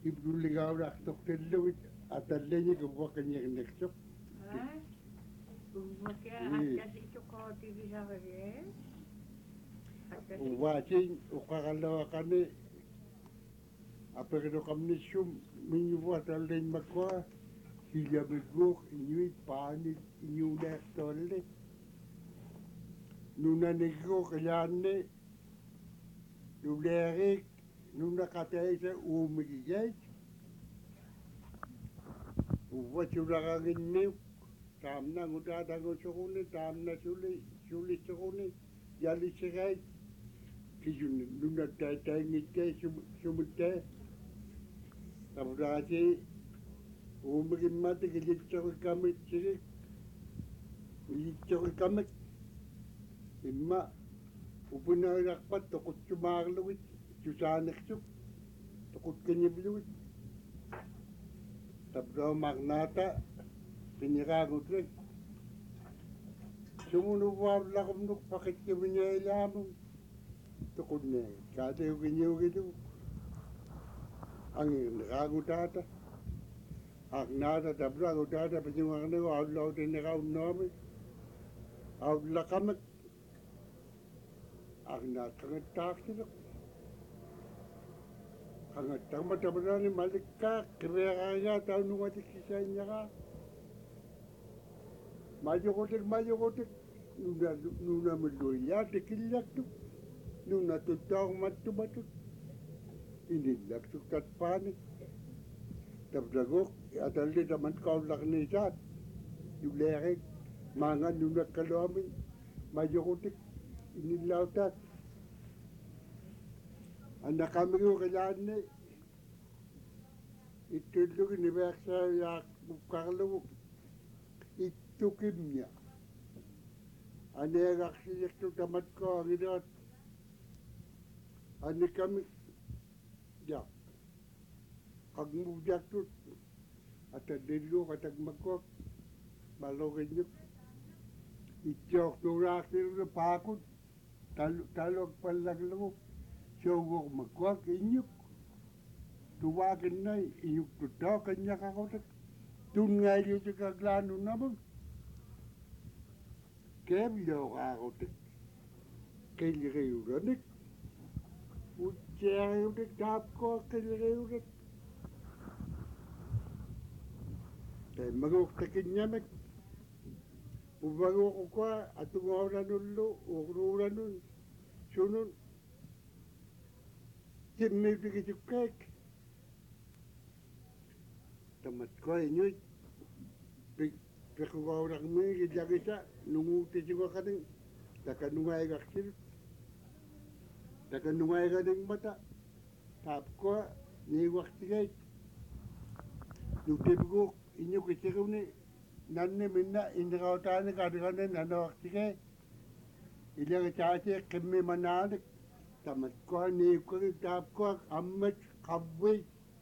ibluligawrak toktelluit atalleni kuwakanyerneksok Ah, umakia i atas itu kau TV sahaja. Atas itu. uwasin uqaqallawaqani apernoqamnissum minguatallen makwa hilamiguq inuit paanit inuuleertoalli nunanigguq ilaanni nuleerik nunaqataisa uumigigait uwatulaqaginniuk taamna ngutaatangusuquni taamna sulissuquni yalissigait kijun nunattaitaingittai sumuttai tamraati uumigimmati kilitsoqikamit sigik ilitsoqikamit imma upunailarpat toqutsumaarlugit susaanersuk toqutkanivlugit tabroomaqnaata piniraagutrek sumunuvaavlaqumnuk paqitkiviñailaamun toqunneegat kaateukiñiugilu angirneragutaata aqnaata tabragutaata pisungarnigu aullautinneqaunnoami aullaqamak aqnaat qangattaaqsileq qangattaqma tabrani malikkaaq qiveeqaagaa taunungatikkisainñaqa majuqutik nunamilluillaat tikillaktuk nunatuttaaqmattumatut inillaktuk tatpaani tablaguq atalli tamatqaullaqniisaat nuleeqik maangan nunakkaluamin majuqutik inillautaat annaqamigiuq ilaanni ittullugi niveeqsaayaaq muqqarlugu ittukimña aneeqarsiliktu tamatqoagilaat annikami ja qaqmuujaktut atallilluuq atakmakkuaq malugiññuk ittiortuuraarsillu paakut taluak pallaklugu siuguqmakkuaq iññuk tuwaakinnai iñuktuttoq kanñaqaqutak tunngailutikaqlaanunamuk keevlooqaaqutik qillriuranik utseeriutik taapkoaq qillriutik taimmaguuqtakinñamik uvaguuqukua atungoonanullu uqruuranun sunun timmiutikisukkaik tamatkua iñuit piqugauraqmiigi llagisa nunguutisigoqanin takanungaiqarsilut takanungaiqaningmata taapkua niiguartigait nutipiguuq iñukisiruni nanni minna inniqautaani qatiqanin nanoartigay ilagitaasiq qimmimanaanik tamatkua niukkagi taapkua ammat qavvi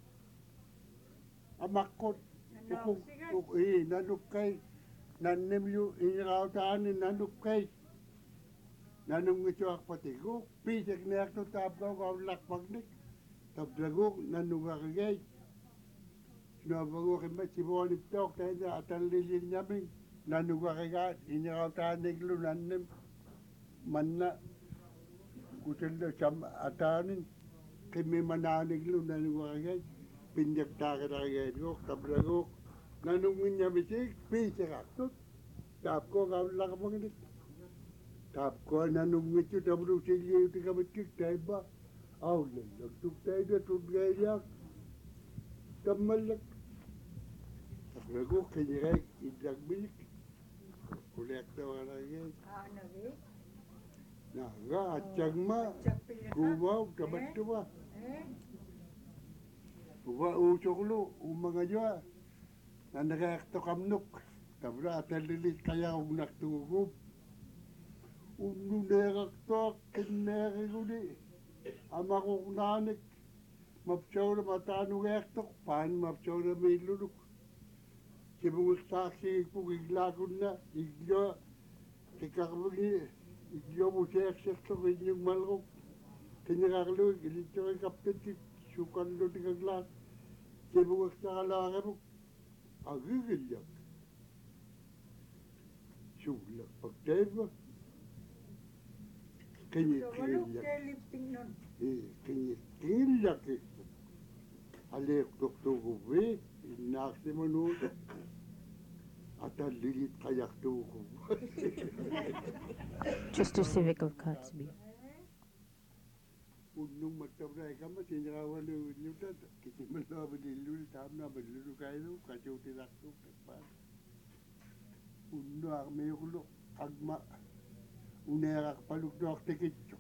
amaqqut nanukkai nannimyu inniqautaani nanukkai nanungisuarpatiguuq piisekniartu taapkauq aullaqpaknik taplaguuq nanungaqigay nuavaguuq imma sivuaniptoq taita atallilliñaming nanungaqigaat inniqautaaniklu nannim manna kutillu sam ataanin qimmimanaaniklu nanungaqigay pinjaktaaqilaqigaitguuq taplaguuq nanungiñamisik piiseqartut taapkuaq aullaqpaknik taapkua nanungitsu tablusilliutikamitkik taimma aullallaktuk taita tutgailiaq tammallak taplaguuq qiñiqaik illakmilik uliaqtawaqalaqigai Nabi. naga atchagma kuwau tamattuwa uwa uusuqlu ummangajua nanaqeaqtoqamnuk tabla atallilit qayaqugnartuguguup unnuneeqaqtoaq qinneeqiguni amaquqnaanik mapsaula mataanugeertoq paani mapsaula miilluluk sivugiqsaaqsigikpuk iglaakunna iglua qikarvigi igliomuseersertoq iñugmalruq qiñiqarluik ilitsoqiqappitkik suuqallutiqaklaat Sibukaktakalaaramuk agigilyak. Suulakpak taiva. Kingillak. Kingillak. Aleeqtortuuguvi innaarsimanuuta atallilit qajartuuguva. Chester Civic of Coxby. Unnummattamnaikama sineraavaluullutat kitimallaavadilluli taamnaamallutukailu qacuutilartuuk tappaat. Unnuarmiuqlu qagma uneeraqpaluktuartikitsu.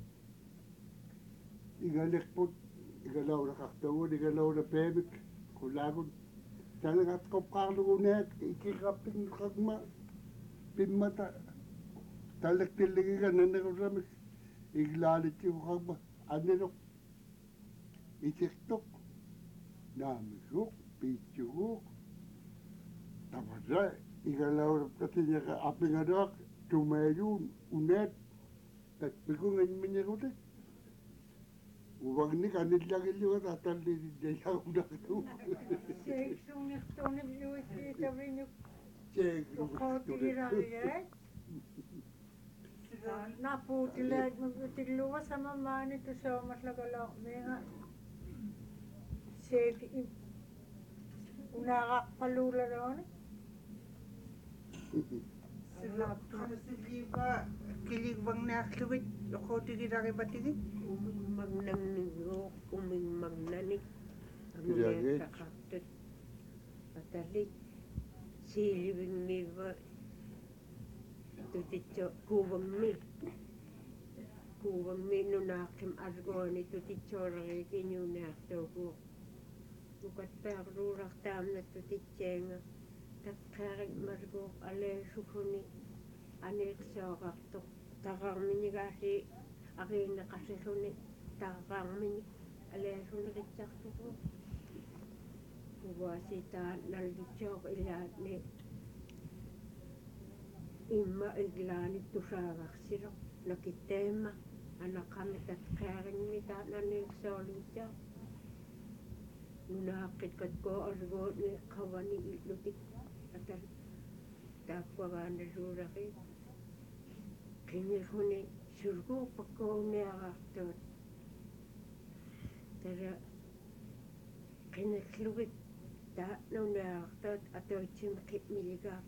Igaleqput igalaulaqartaguun igalaulapeemik qulaagun talaqatqopqaarluguneat ikirrappinneqaqma pimmata talleqtilligiga naneruramik iglaalitiguqaqma anneloq itirtoq naamiguuq piitsuguuq tamara igalaulaptatinneqa apingaluaq tumayuun uneat tatpikunganmiñerutik Uvagnik anillagilluat atallidillaudaku. Seiksungertuunilluikiitavinuk uqautigilagigaat napuutilaat mukutiluga samamaani tusoomatlagalaaqmiinga seik unaaqaqpaluulalooni Qamasiliiva kiligvangnaarlugit uqautigilagipatigit Umingmagnannigoq umingmagnanik anuleersaqartut atallit siilivingmiiva tutitso kuuvangmi nunaaqkim argooni tutitsoorerigiñuunaartuuguuq nukatpeaqluurartaamna tutitseenga taqqaarik marguuq aleesuguni aniiqsooqartoq taqarminigaasi aqiinneqasiluni taqaqaarminik aleesuneritsiartugu uvaasitaa nallitsooq ilaatni imma iglaanik tusaaqarsiloq nakitteemma anaqami tatqaarinmi taananiiqsoolitsaa nunaaqkit katkoo argooni qavani illutik atal taakkuagaanaluulaqi qingirhuni surguuppakkuuniaqartuut tara qinirlugit taanuniaqartuut atoitsim qimiligaaq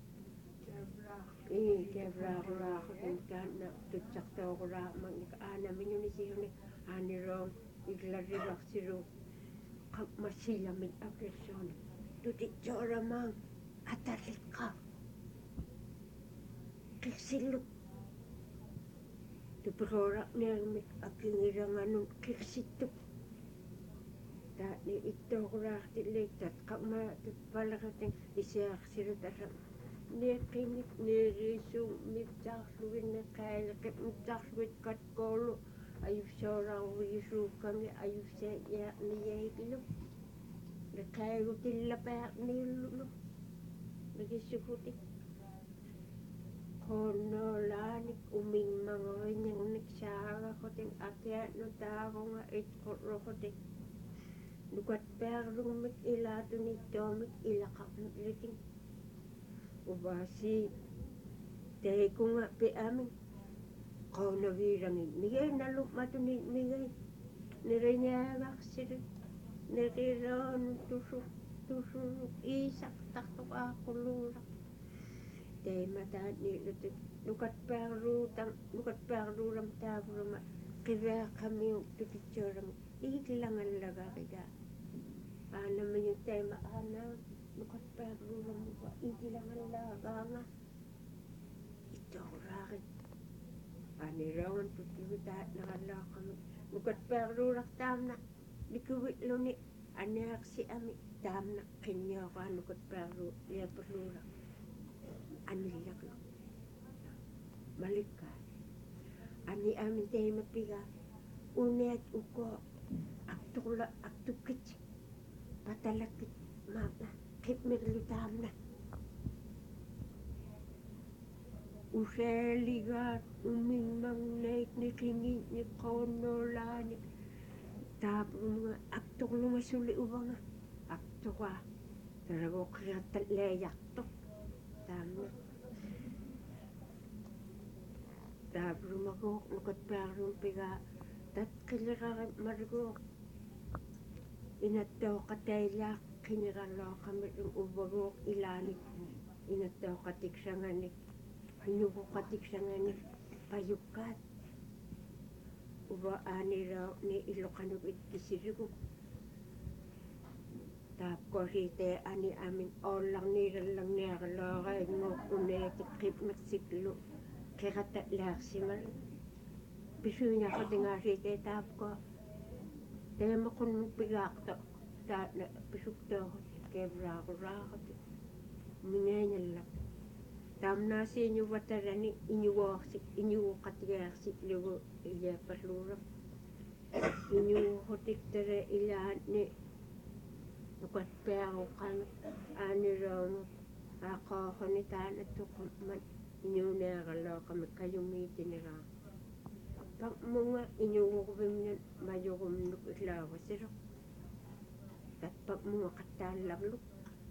kevlaaqulaaqutun taanna tutsartooqulaaqmagnik aanamiñunisihuni aaniroon iglarilarsilu qammassillamit akilsuuni tutitsooramaan atalliqqa qirsillup tupirooraqniarmik akingiranganun qirsittup taani ittooqulaartillik tatqamma tutpalaqatin isiaqsilut allam neeqqingit neeriisuum mitsaarluginne qaaliqip mitsaarlugit katkoolu ayussooraarvigisuukkangi ayussaaiyaaqniyaiglu liqaagutillapaaqniillulu ligissukutik qonnoolaanik umingmangoriñernik saagaqutin akiaatnu taagunga itqurruqutik nukatpearlugmik ilaatunittoomik ilaqarlitin uvaasi teikunga pi'amin qaunaviirangit migay nalupmatunit migay niriñaagaqsilut niriroonu tusuruk iisaqtartuqaaqulluuraq teimataatniillutuk nukatpearluuram taavurama qiveaqamiuq tutitsoorami iiklangallagariga aanamiñu teima aanaa nukatpearluuramuqa iiklangallagaanga ittooraaqit aniroon tuttivitaatnaqallaaqami nukatpearluurartaamna likuvitluni aniaqsiami taamna qinniaqaa nukatpearluu liapurluura anillaqlu malikkaa ani amin teimapiga uneat uko aktukkit patalakit maapna qipmirlu taamna useeligaat umingmangnaik niqingiitnik qaunnoolaanik taapurunga aktuqlunga suli uvanga tuqa taragoqqirattallayartoq taamna taaprumaguuq nukatpiarum piga tatqilliqarit mariguuq inattauqataillaaq qiniqarluaqamitun uvaguuq ilaanik inattauqatiksanganik inuguqatiksanganik payukkaat uva aanirau ni iloqanuk itkisirigu taapkorite ani amin ollarniirallarniaqaloaqainguuq uneetiqqipmiqsiklu qiqatallaarsimal pisuuñaqatingaasite taapko teemaqunmuk pigaaqto taatna pisuktoorut keevraaquraaqut mingeeñallak taamnaasiiñuvatarani iñuguqatigaarsiklugu iliappalluuraq iñuguqutiktara ilaanni nukatpiaruqqanut aaniraumu aaqooqani taanattuqammat iñuuneaqaloqamik kayumiitiniraa pakmunga iñuguqvimnat mayuqumnuk ilaavasiruq tatpakmunga qattaallarluk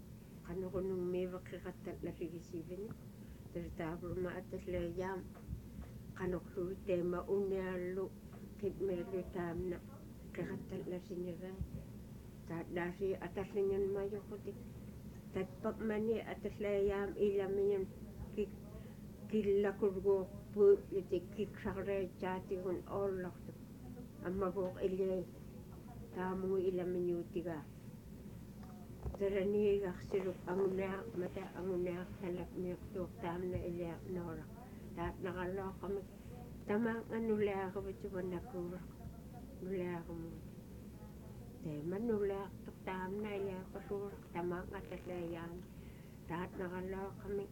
qanuqunummiiveqqiqattallarigisiivini tartaapurma atallayam qanuqluu teema uniallu qipmeerlu taamna qiqattallasiniraa taatlaasi atallingan mayuqutik tatpakmani atallayam ilamiñun killakurguuq puu'lutik kiksaqreitsaatigun oollartuk ammaguuq ilii taamugu ilamiñuutigaa taraniigarsiluk angunaaqmata angunaaqtalapniuqtuuq taamna iliaqnooraq taatnaqalooqamik tamaanga nuleaqavituvannakuuraq nuleaqamuut teema nuleaqtuq taamna iliaqalluuraq tamaanga tallayaan taatnaqalooqamik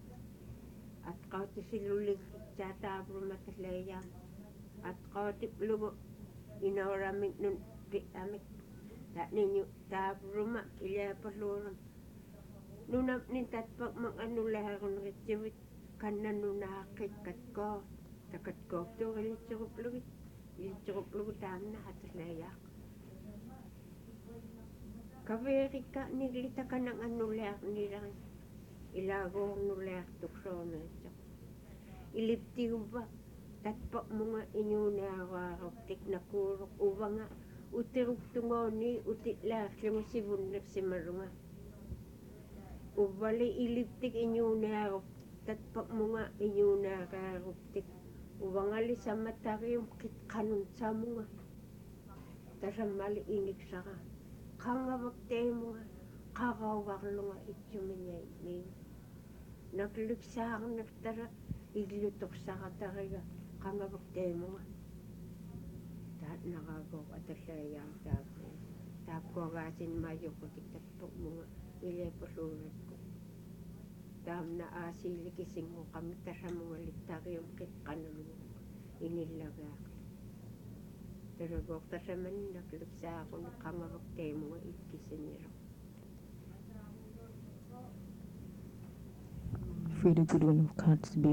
atqautisilluligitsaataapurma tallayaan atqautiplugu inooramik nun pi'amik taaniñu taapuruma iliapalluuram nunapnin tatpakmak anuleaqunritsivit kanna nunaaqqikkatkoo takatkooktuuq ilitsuquplugu taamna atallayaaq kaveerikka niglitakanan anuleaqniraq ilaaguornuleartuksoonaatsaq iliptiguva tatpakmunga iñuunearuaruptik nakuuruq uvanga utiruktungooni utilaarlugu sivunnersimarunga uvvali iliptik iñuunearup tatpakmunga iñuuneaqaaruptik uvangali sammatarium qitqanun samunga tasammali iniksaqa qangavakteemunga qaraugarlunga itsumiñaimmiin nakliksaarnertara illutorsaqatariga qangavakteemunga taatnaqaaguuq atallayaam taapkuagaasin mayuqutik tatpakmunga iliapalluuratku taamna aasiilikisinguqamik tasamunga qitqanulunga inillagaaqi taraguuq tasamani nakliksaaquni qangavakteemunga ikkisiniruq Really good one of cards be.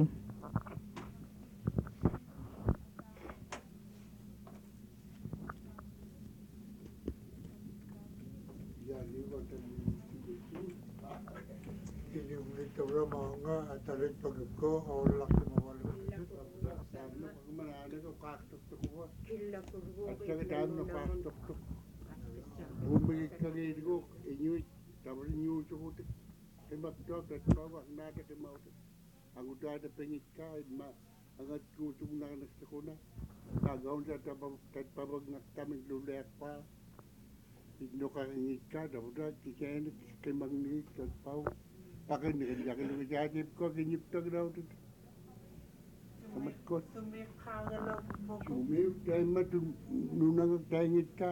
Mga atalit pagko oolak sa mawalang taamna pagmanaana ko kaaktuktukuwa at saka taamna kaaktuktuk bumigit kagirgo inyuit tapos inyusukutik kimaktok at bawak nata kimautik ang udada pengit ka angat kusong nakanagsakuna kagaon sa tatpabagnak taming luleak pa igno kakingit ka dapat kikainit kimangit at pao pakai ni kerja kalau kerja ko kinyiptag daw dito. Kamat ko. Sumip dahil nunang tangit ka.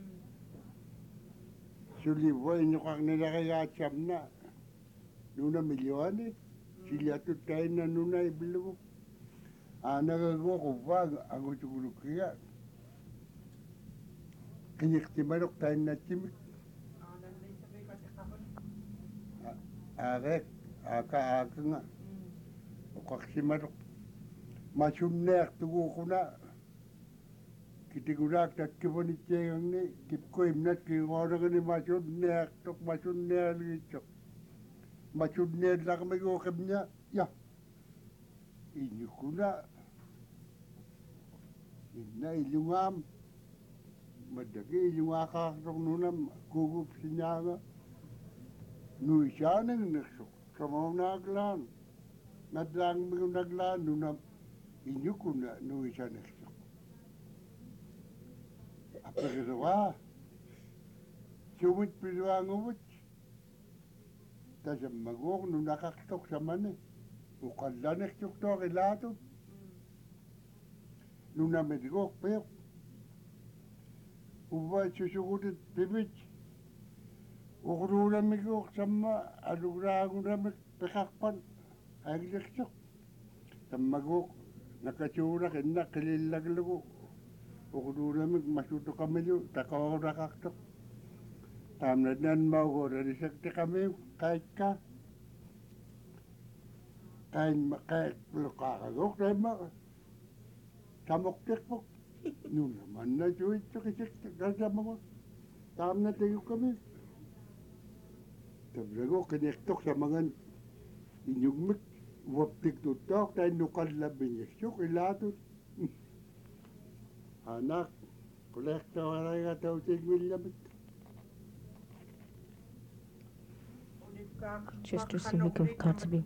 Suliwa inyo kang nilakayatsam na. Nuna milyon eh. Sila to tayo na nuna ibilo. Nagagawa ko wag ang utulog kaya. Kinyiktimarok tayo na timik. Arek, aka nga. O kaksimarok. Masumner tugo ko na. kitigurak tat kibonit yang ni kip ko imnat ki ngora ni masud nek tok masud nek lichok masud nek lak me go kebnya ya ini kuna inna ilungam madagi ilungaka tok nunam kugup sinyaga nui shaneng neksok kamau naglan nadlang me naglan nunam ini kuna nui shaneng Perwa, cumit perwa ngubut, tasam magok nung nakaktok sa mani, ukalanek tuktok ilato, nung namedgok peyok, uba susukutit pibit, ukrura migok sama, alugragura pekakpan, agleksok, tamagok, nakachura kena kililaglago, Ukuduramik masuto kami yun, takaw rakaktok. Tamnad nan mau ko rerisakti kami kahit ka. Kahit lukakagok tayo mo. Samok tikpok. Nung naman na juwit sa kisik, kasama ko. Tamnad tayo kami. Tabrago, kinektok sa mga inyugmik. Waptik tutok, tayo nukal labing yasyo, kilatot. Anak, kolekta wala nga tao tigwil Chester Civic of Cardsby.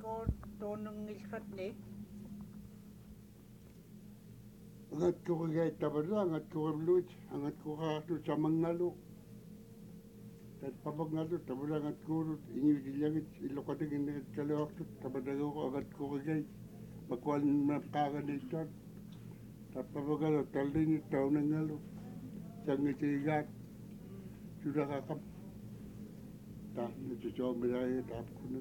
Angat ko kagay tabala, angat ko kablut, angat ko kakto sa mangalo. At papagngalo, tabala angat ko rut, inyo dilangit, ilokatig ingat kalawakto, tabadago ko angat ko kagay. Magkuhan makakaniltan. Tapos talin ito ng ngalo, sang itigat, sudah kakap, tak nagsusomi tayo, tapos ko na.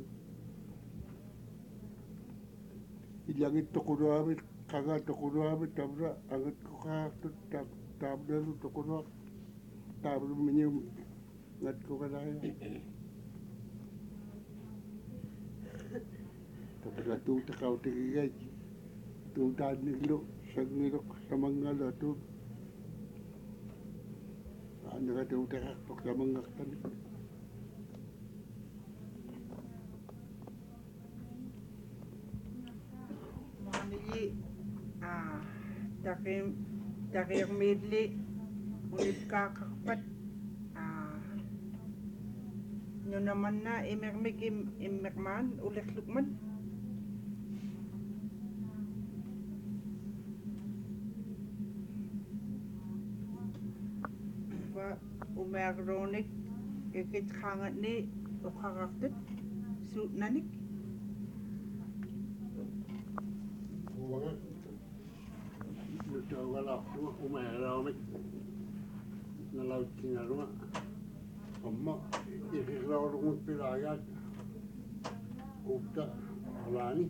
Ilang ito kuno kagat kuno tabra, angat ko kakot, tabra ito kuno, tabra minyum, angat ko kanaya. Tapos natuta ka o tigigay, tuta niglo. Sagmirok sa mga lato. Ano ka daw takaktok sa mga kanin. Manili, takir midli, unip kakakpat. Nyo naman na, imermik imerman, ulit lukman. Umerronik, ikit kangat ni ukakaktit, suit nanik. Uwangan. Ito wala ko, umerronik. Nalaut sinarunga. Amma, ikikrawar pilayat. Ukta, alani.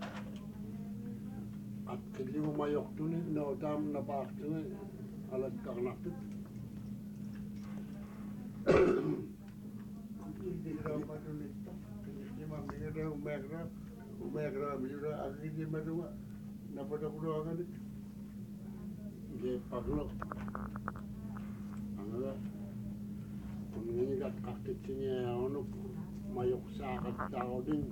At kili umayok to ni, naudam na bakto ni, alat kaknaktit. Hindi raw matulito. Hindi mamira umegra mira agidi madunga. Napadaklo agad. Hindi paglo. Angala. Kung ninigat kakit siya ano mayok sa tao din.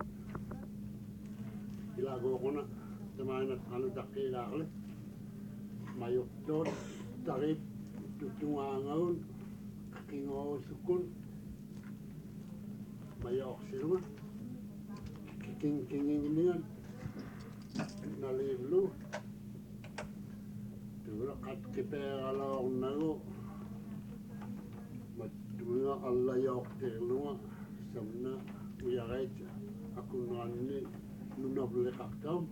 Ilago ko na. Tamahan at ano dakilakli. Mayok doon. Takip. Tutungangaon. Kingaw sukun, mayok sila, kinging niyan, naliblo, tuwa kat kipera lang nago, matuwa alayok terluwa, samna uyakay ako nani nunable kakam,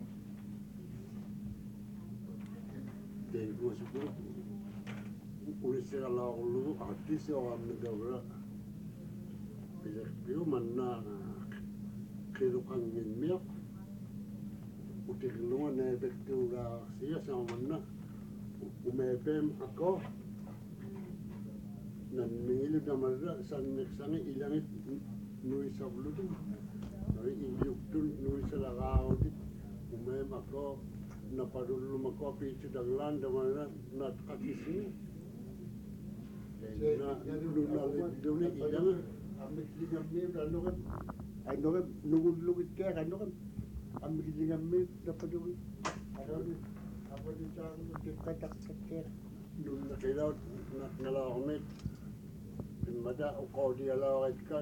dahil mo sukun. Ulisnya kalau lu artis orang negara, biar mana kehidupan minyak, utik lu mana betul lah sia sama mana, umepem aku, nan mengilu damara sangat ilangit nuis sablu tu, nuis injuk tu nuis selagau tu, umem aku napadulu mako picu daglan damara nat kakisni. Luna ilang amiklingammi anokan anokan nugulugit kaya anokan amiklingammi napadugit anokan apa di cang dikatak kaya luna kailaw nalakamit mada ukaw di alawat ka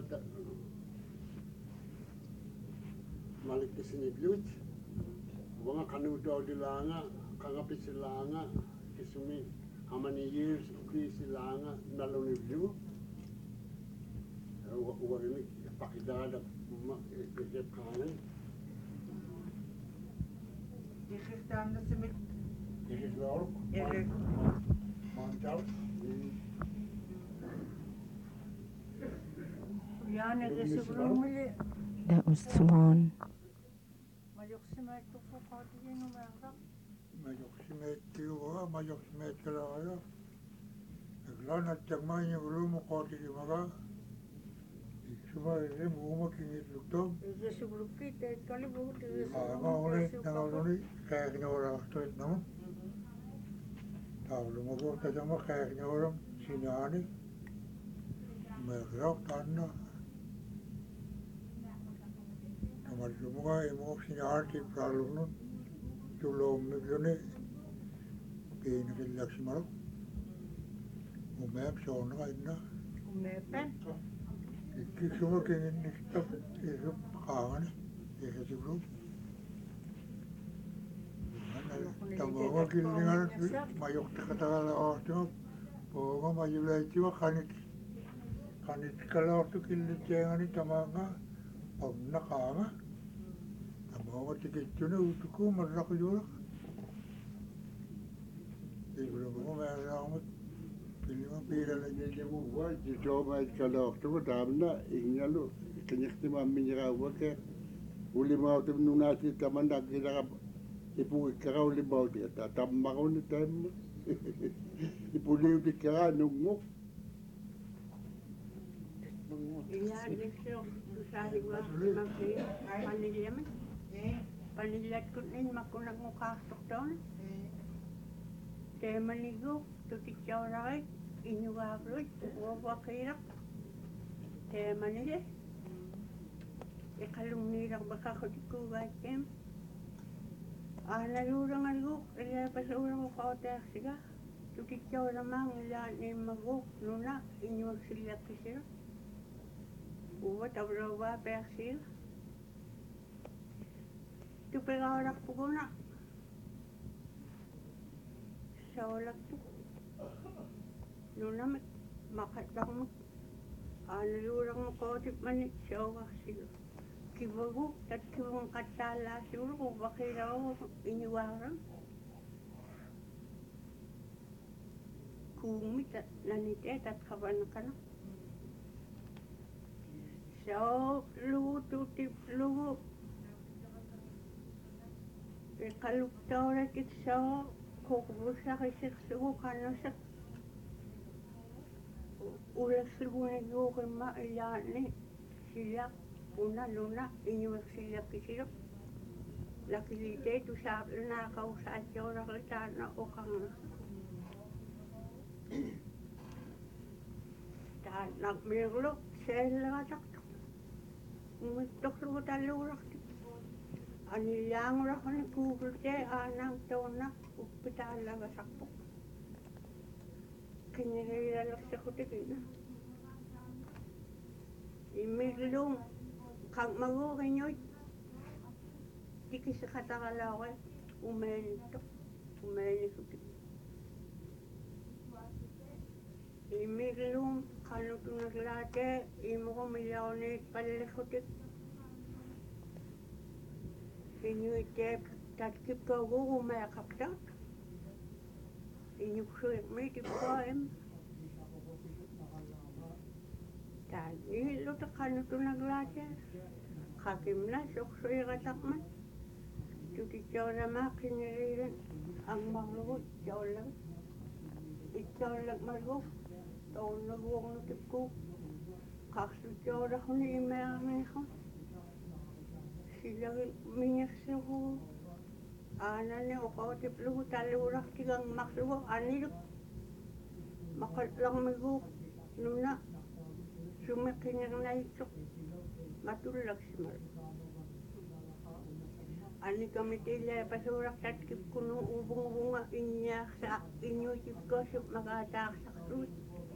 malik kisiniglut mga kanudaw di langa kangapit sila nga kisumi how many years ukli sila nga naluniglu uwarinig pakidada ikikip kanan Ikirtaan na simit. ikiklorok Irik. mantaw Yan, siguro muli. That was Swan. Maluksimay ko po kati yan umarak. majoksimit tiwa majoksimit kala naglan at jagman yung lumo koti di maga Suma ini mau kingit luktom. Ije siguro kita kali buat ije Mau ni nangaluni kayak ni orang tuh namun. Tahu lu mau kau tajam kayak ni orang sini ani. Mereka tanah. Nama semua emo sini ani problem nu. Tulo mungkin ini kelak simaru. Umep soalnya ini. umepen. Semua kengin nikah itu kawan, itu sebelum. Tambah wakil dengan mayok kata-kata orang tu, bawa maju lagi wah kanit kalau tu kilit jangan ni tamanga, nak kanga. Tambah wakil itu ni utuku merak juga. Sebelum aku merang Pilih pira lagi je buat, coba kalau tu dah na ingalu kenyak tu mami jera buat ke uli mau tu nunasi taman dah kira ibu kira uli mau dia tak mau ni tam ibu liu kira nunggu Ilan iso sahi wa mabdi panilyaman. Panilyat ko nin makunag mo kastok doon. Te manigo tutik jaurai inuwa roi wa kairak. Te manile. E kalung nirak baka ko diku wa kem. Nalurang algo ila pasurang ko ta siga. Tutik jaurai mang ila ni mago nuna inuwa sila kisira. Uwa tabrawa persil. Tu pegarak pugona. Sawalak tu. Luna makatbang mo. Nalurang mo ko tip manit sawak sila. Kibago at kibang katala siguro kung bakiraw iniwarang. Kumit at nanitet at kaban ka na. So, lugo tutip lugo. Kaluktaw na kit so, kukubusa kisik sugo kano sa ulas lugo na yukin mailani sila una luna inyuwag sila kisirap. Lakilite tu sa na kausat yaw na kita na ukang ta nagmirlo sila ka Umiktok lugo talurak. Anilang rak ni Google te anang tona upitala ga sakpo. Kinirila lak sa kutikina. Imiglong kang mago kanyoy. Tiki sa katakalawe umenito. Umeni kutik. Imiglong kanu tunaglate imo ko milyaonit palikutik. Inyo ite tatkip ko umayakapta. Inyo kusuit may tipoem. Tani luta kanu tunaglate. Kakim na suksuy katakman. Tuti tiyaw na makinirilan ang maglugot tiyaw lang. Itiyaw lang maglugot. Taon nagwang natip ko. Kaksuti ako ni imayamay ko. Sila minyak ko. Ana ni o kautip lugo talurak tigang maklugo. Anilok. Makatlang migo. nuna sumikinirnaitsuk matullaksimal. Ani kamitilla pasurak tatkip kunu ubung-ubunga inyaaksa inyutikkosup makataaksaktuut.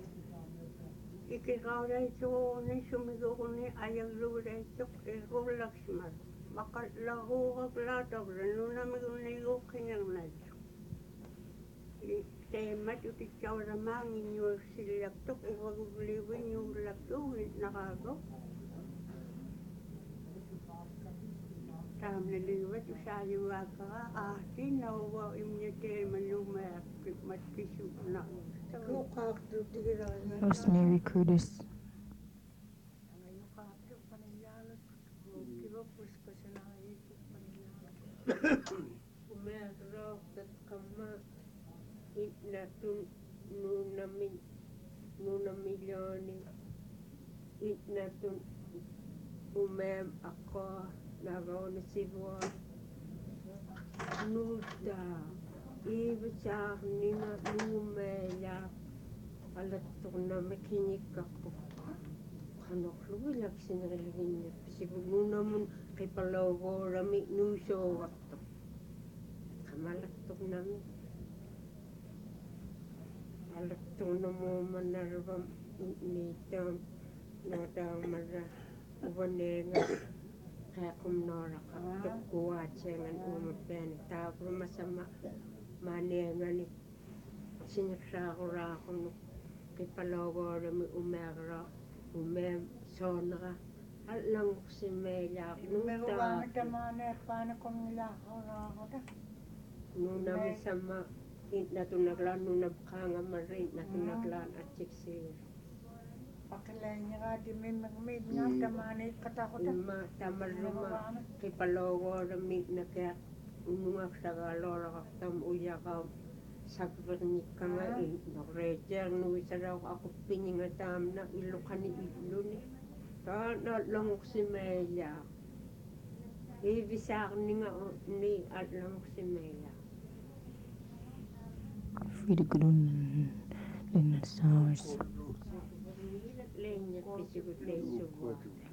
Ikikaulaitsuuni sumigukuni ayagluulaitsuk ikullaksimal. Makallahuuqaklaatavra nunamiguniiguqkinirnaitsuk. Teemmat utitsauramaang innyuaksillaktuk ivagugliivin nyuullaktuugit naqaaguk. Taamnaliivat usaayuvaakaqa aahtiin nauva imñateemalumaaqkip matkisuuna. Rosemary Curtis. Umeaqraaqtat qamma itnatun nunamillooni itnatun umeam aqqa nagaunasivua nuuta iivisaarnina nuumeellaaq alattornamikinikkarpu qanorlugilaksinerilginnappisiguk nunamun qipalauguurami nuusoogartuq qamalattornami alattornamuumanarvam niittaam nootaamarra uvaneega qeequmnooraqartuq kuaatsiangan uumappaani taapurumasama maaneangani sinirsaaquraaqunuk qipalauguurami umeaqraa umeam soonera аллангуксиммеилаақ Meruvaangamaaneerpaanakomnilaaqquraaqota. нунамисама иннатунаглаан нунапқаангаммарри иннатуннаглаан атсиксиир Paqilainniqaatimimmiqmiitngaam tamaaniiqqataqota. имма тамаррума қипалоогоорами накеа унунгаксагаалоорақартам уяqaam сакверникканга норреетернуисалаақ ақуппининга таамна иллуқани иллуни таана лонгуксимеилаақ ивисаарнинга ни аллангуксимеилаақ Frida Grun. Lynn Sowers. leññappisukut leissuvua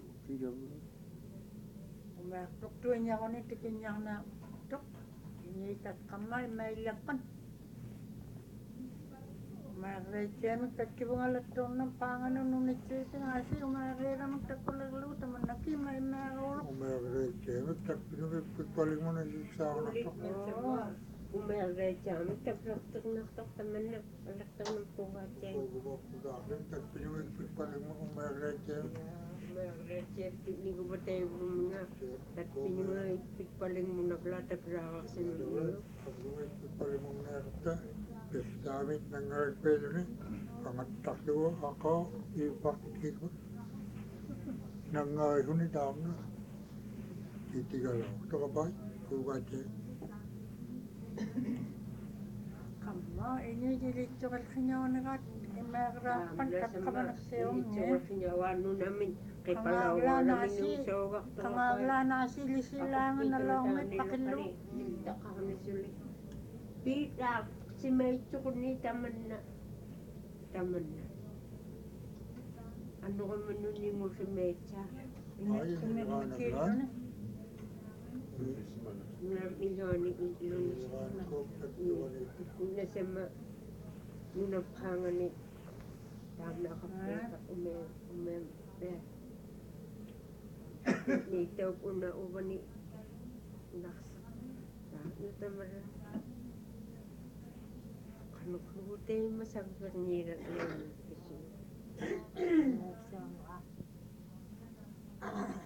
Umeaqtuqtuiñaquni tikiñarnaaqtuq. Iniitat qammal maillaqqan. Umeaqreitsiamik tatkivungalattuurnam paanganununitsiisingaasi umeaqeeramak takkulerlugu tamannaki maimmaaruuruq. Umeaqreitsiamik takpinumippiqpaligmunasisaarnartuq. umeerreetaamik taplortirnartoq tamanna allartarnam kuvaatian Ugumoqqudaarlin takpinumippiqpaligmun umeaqreitsiamik. umeerreetiappi niguvataivumunga tatpiñunga ippiqpaligmunaqla taklaaqarsinuliu Takpinumippiqpaligmunneerta pistaamit nangarakpeeluni qangattarlugu aqaa iippartikikut nangaihuni taamna kiitigalauqtoqapai kuugaatian. Kamma iniijilitsuqalqiñaunigaat imeaqraaqpan taqqamanaqsiungi. Finyawanunamin qipalauguaraminuusoogartoqapai Qangaaglaanaasi lisilaanganalormit paqillu. taqarnisuli piilaaq simaitsuquni tamanna annuqamanunningusimeitsaa Inikkinnirnikkiilluni. miljooni illuni nasama nunapqaangani taamnaaqappiiqa umeem pea niitaup una uvani naqsa nutamara qanuqluguteimma sakverniirat leennappisu